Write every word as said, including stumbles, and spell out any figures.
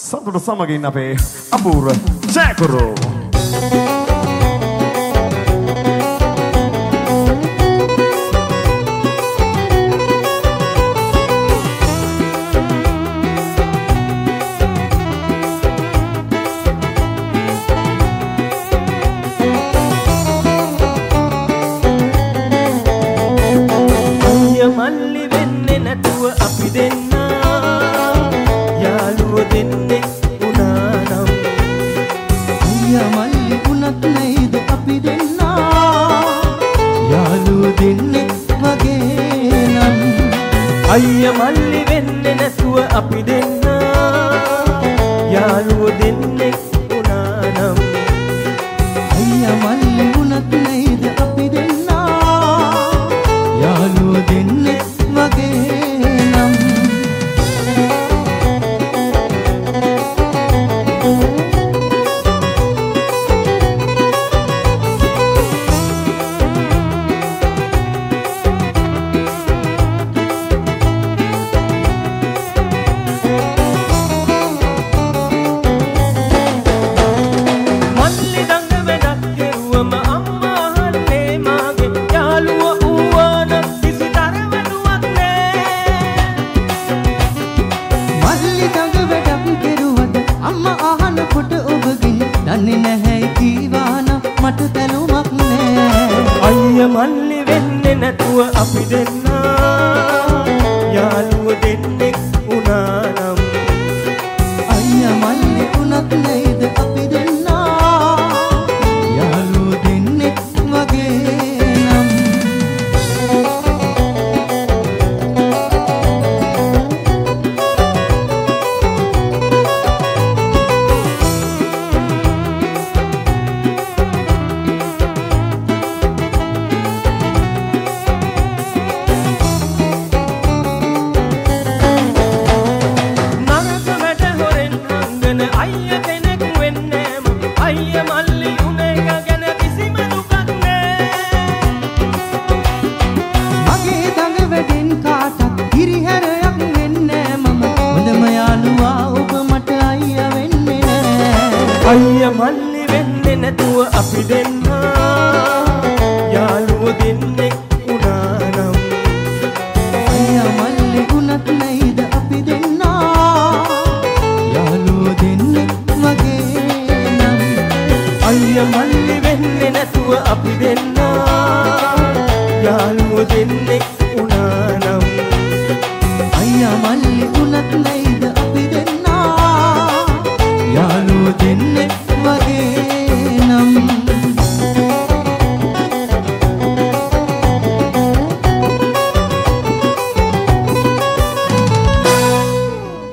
සතුට සමගින් අපේ අපූර්ව ජයකුරු මල්ලි වෙන්නේ නැතුව අපි දෙන්න යාළුවෝ දෙන්නේ උනා නම් අයියා මල්ලි උනත් නැයිද අපි දෙන්න යාළුවෝ දෙන්නේ වගේ නම් අයියා මල්ලි වෙන්නේ නැතුව අපි දෙන්න යාළුවෝ දෙන්නේ උනා නම් අයියා මල්ලි උනත් නැයිද අපි දෙන්න යාළුවෝ දෙන්නේ වගේ නම් මල්ලි දඟ වැඩක් කෙරුවම අම්මා අහන්නේ මාගේ යාළුවා ඌවන කිසි තරවලුවක් අම්මා අහනකොට ඔබගෙන් දන්නේ නැහැ කීවාන මට තැලුමක් නෑ අයියා මල්ලි වෙන්නේ නැතුව අපි දෙන්න යාළුවෝ දෙන්නේ උනා නම් අයියා මල්ලි උනත් නැයිද අපි දෙන්න යාළුවෝ දෙන්නේ වගේ නම් අයියා මල්ලි වෙන්නේ නැතුව අපි දෙන්න යාළුවෝ දෙන්නේ උනා නම් අයියා මල්ලි උනත් නැයිද අපි දෙන්න යාළුවෝ දෙන්නේ වගේ නම් අයියා මල්ලි වෙන්නේ නැතුව අපි දෙන්න යාළුවෝ දෙන්නේ උනා නම් අයියා මල්ලි උනත් නැයිද අපි දෙන්න යාළුවෝ දෙන්නේ